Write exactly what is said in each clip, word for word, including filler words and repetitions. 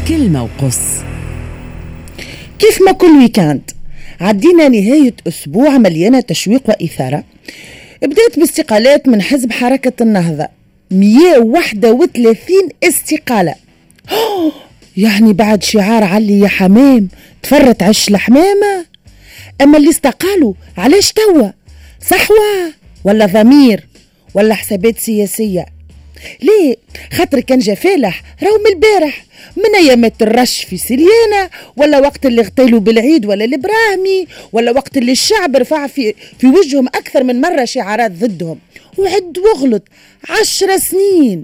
كلمة وقص. كيف ما كل ويكاند عدينا نهاية أسبوع مليانة تشويق وإثارة. بدأت باستقالات من حزب حركة النهضة، مئة وواحد وثلاثين استقالة. يعني بعد شعار علي يا حمام تفرت عش الحمامة. أما اللي استقالوا علاش توا؟ صحوة ولا ضمير ولا حسابات سياسية؟ ليه؟ خاطر كان جا فالح راهم البارح من ايامات الرش في سليانة، ولا وقت اللي اغتالوا بالعيد ولا الابراهيمي، ولا وقت اللي الشعب رفع في, في وجههم اكثر من مرة شعارات ضدهم وعد وغلط. عشر سنين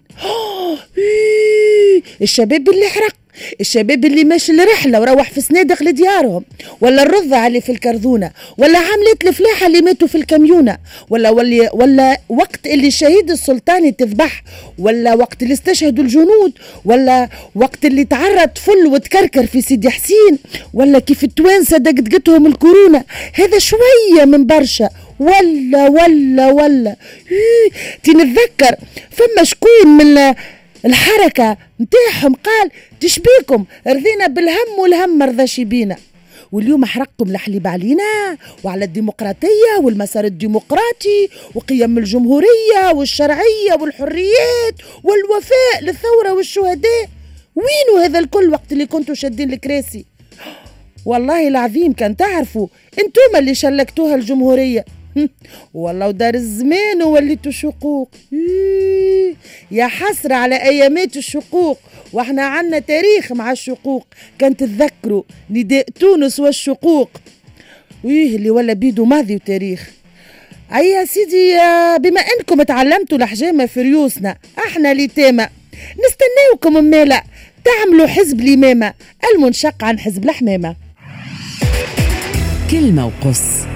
الشباب اللي حرق، الشباب اللي ماشي الرحلة وروح في سنادق لديارهم، ولا الرضع اللي في الكرذونة، ولا عملت الفلاحة اللي ماتوا في الكميونة، ولا, ولا, ولا وقت اللي الشهيد السلطاني تذبح، ولا وقت اللي استشهدوا الجنود، ولا وقت اللي تعرض فل وتكركر في سيدي حسين، ولا كيف التوانسة دقدقتهم الكورونا. هذا شوية من برشا. ولا ولا ولا تنتذكر فما شكون من الحركة متاعهم قال تشبيكم رضينا بالهم والهم مرضاش بينا، واليوم حرقكم لحليب علينا وعلى الديمقراطية والمسار الديمقراطي وقيم الجمهورية والشرعية والحريات والوفاء للثورة والشهداء. وينو هذا الكل وقت اللي كنتوا شادين الكراسي؟ والله العظيم كان تعرفوا انتم اللي شلكتوها الجمهورية. والله ودار الزمان ووليتوا شقوق. يا حسرة على ايامات الشقوق، واحنا عنا تاريخ مع الشقوق. كان تتذكروا نداء تونس والشقوق، ويه اللي ولا بيدو ماضي وتاريخ. اي يا سيدي، بما انكم تعلمتوا الحجامة في ريوسنا احنا لتامة نستناوكم مالا تعملوا حزب الإمامة المنشق عن حزب الحمامة. كلمة وقص.